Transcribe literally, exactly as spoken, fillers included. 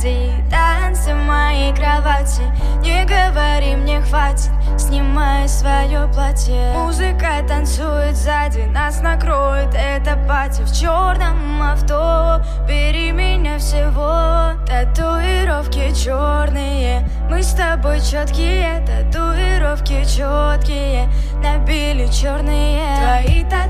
сзади, танцы в моей кровати. Не говори, мне хватит, снимай свое платье. Музыка танцует сзади, нас накроет эта пати. В черном авто, бери меня всего. Татуировки черные, мы с тобой четкие. Татуировки четкие, набили черные. Твои татуировки